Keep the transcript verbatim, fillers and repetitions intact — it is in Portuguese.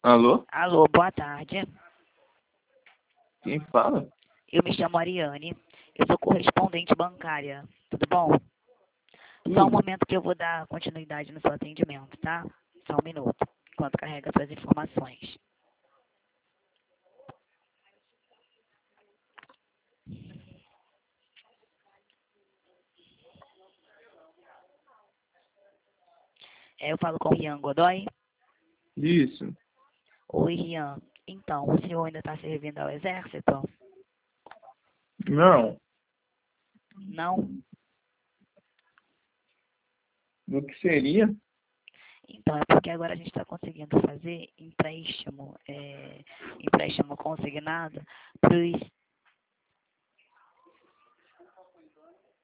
Alô? Alô, boa tarde. Quem fala? Eu me chamo Ariane. Eu sou correspondente bancária. Tudo bom? Só um Tudo. momento que eu vou dar continuidade no seu atendimento, tá? Só um minuto, enquanto carrega suas informações. É, eu falo com o Rian Godoy. Isso. Oi, Rian. Então, o senhor ainda está servindo ao Exército? Não. Não? Do que seria? Então, é porque agora a gente está conseguindo fazer empréstimo, é, empréstimo consignado para os